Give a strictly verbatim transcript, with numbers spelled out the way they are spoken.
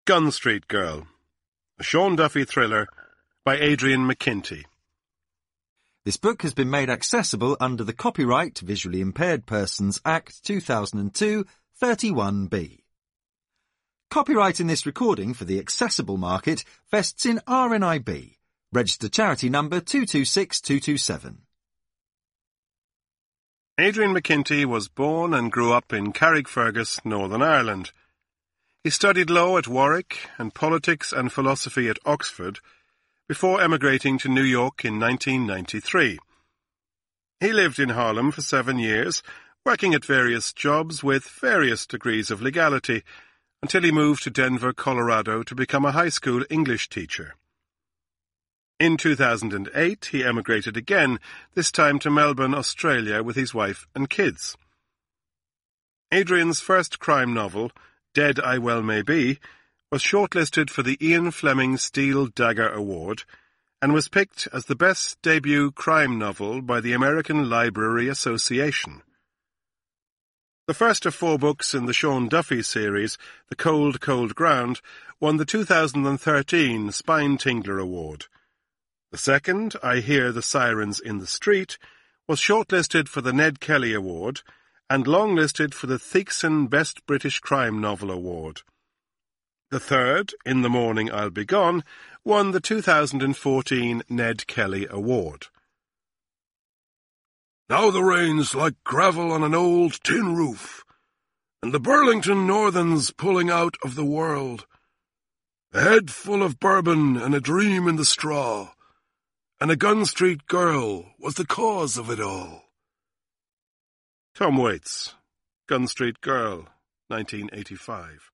Gun Street Girl, a Sean Duffy thriller by Adrian McKinty. This book has been made accessible under the Copyright Visually Impaired Persons Act two thousand two, thirty-one B. Copyright in this recording for the accessible market vests in R N I B, registered charity number two two six two two seven. Adrian McKinty was born and grew up in Carrickfergus, Northern Ireland. He studied law at Warwick and politics and philosophy at Oxford before emigrating to New York in nineteen ninety-three. He lived in Harlem for seven years, working at various jobs with various degrees of legality, until he moved to Denver, Colorado to become a high school English teacher. In two thousand eight, he emigrated again, this time to Melbourne, Australia, with his wife and kids. Adrian's first crime novel, Dead I Well May Be, was shortlisted for the Ian Fleming Steel Dagger Award and was picked as the best debut crime novel by the American Library Association. The first of four books in the Sean Duffy series, The Cold, Cold Ground, won the two thousand thirteen Spine Tingler Award. The second, I Hear the Sirens in the Street, was shortlisted for the Ned Kelly Award and longlisted for the Theekson Best British Crime Novel Award. The third, In the Morning I'll Be Gone, won the two thousand fourteen Ned Kelly Award. Now the rain's like gravel on an old tin roof, and the Burlington Northern's pulling out of the world. A head full of bourbon and a dream in the straw, and a Gun Street girl was the cause of it all. Tom Waits, Gun Street Girl, nineteen eighty-five.